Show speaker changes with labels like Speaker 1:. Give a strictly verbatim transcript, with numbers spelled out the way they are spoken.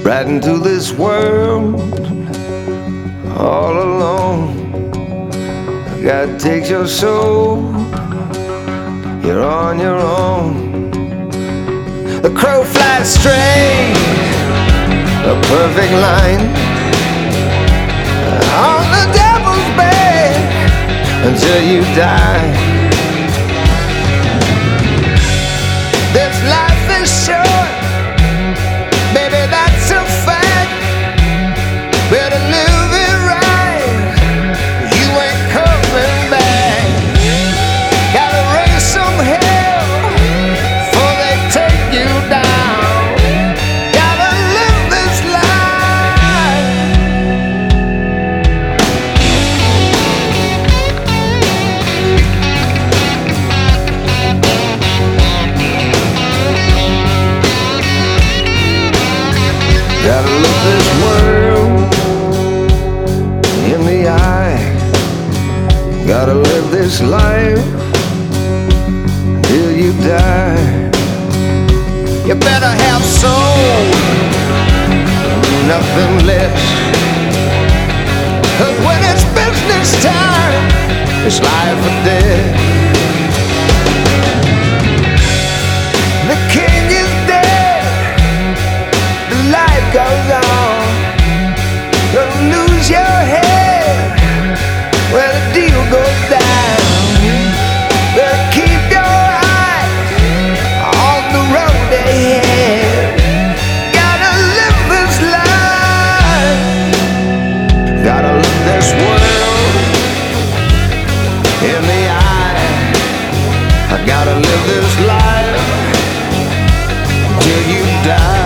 Speaker 1: riding through this world all alone. God takes your soul, you're on your own. The crow flies straight, a perfect line, on the devil's back until you die. This life is short, baby, that's a fact. Better live it right, you ain't coming back. Gotta raise some hell before they take you down. Gotta live this life. Gotta look this world in the eye. Gotta live this life till you die. You better have soul, nothing less. 'Cause when it's business time, it's life or death. The king is dead, the life goes on. Don't lose your head when the deal goes down. Better keep your eyes on the road ahead. Gotta live this life. Gotta look this world in the eye. I gotta live this life till you die.